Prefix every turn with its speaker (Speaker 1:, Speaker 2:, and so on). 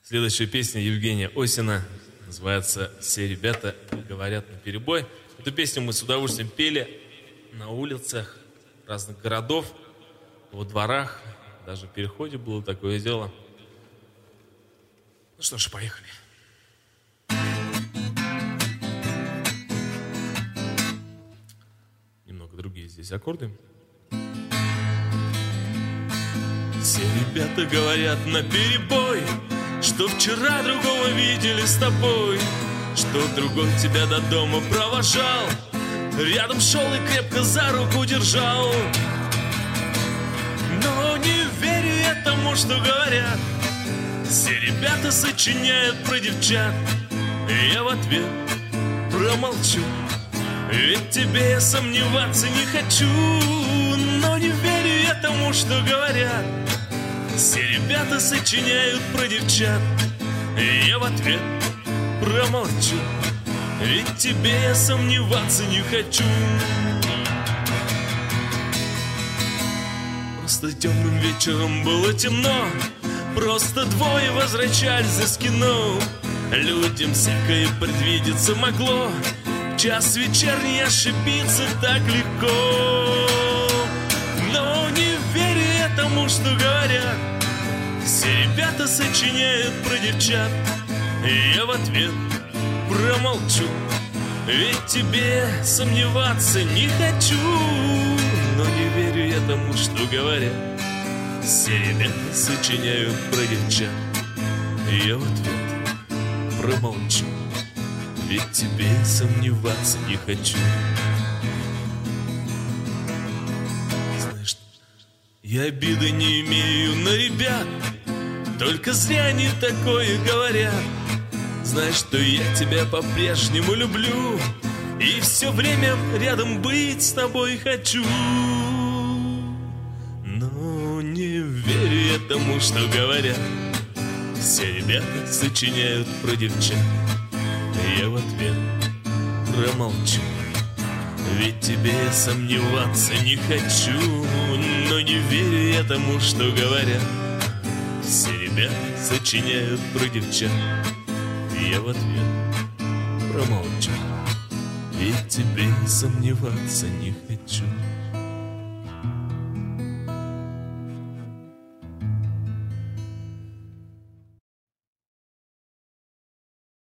Speaker 1: Следующая песня Евгения Осина называется «Все ребята говорят наперебой». Эту песню мы с удовольствием пели на улицах разных городов, во дворах, даже в переходе было такое дело. Ну что ж, поехали. Немного другие здесь аккорды. Все ребята говорят наперебой, что вчера другого видели с тобой, что другой тебя до дома провожал, рядом шел и крепко за руку держал. Но не верю я тому, что говорят. Все ребята сочиняют про девчат, и я в ответ промолчу, ведь тебе я сомневаться не хочу. Но не верю я тому, что говорят. Все ребята сочиняют про девчат, и я в ответ промолчу, ведь тебе я сомневаться не хочу. Просто темным вечером было темно, просто двое возвращались за кино. Людям всякое предвидеться могло, в час вечерний ошибиться так легко. Но не верю я тому, что говорят. Все ребята сочиняют про девчат, и я в ответ промолчу, ведь тебе сомневаться не хочу. Но не верю я тому, что говорят. Все ребята сочиняют про девчат, и я в ответ промолчу, ведь тебе сомневаться не хочу. Знаешь, я обиды не имею на ребят, только зря они такое говорят. Знаешь, что я тебя по-прежнему люблю, и все время рядом быть с тобой хочу. Но не верю я тому, что говорят. Все ребята сочиняют про девчат, и я в ответ промолчу, ведь тебе сомневаться не хочу. Но не верю я тому, что говорят. Все ребята сочиняют про девчат, и я в ответ промолчу, ведь тебе сомневаться не хочу.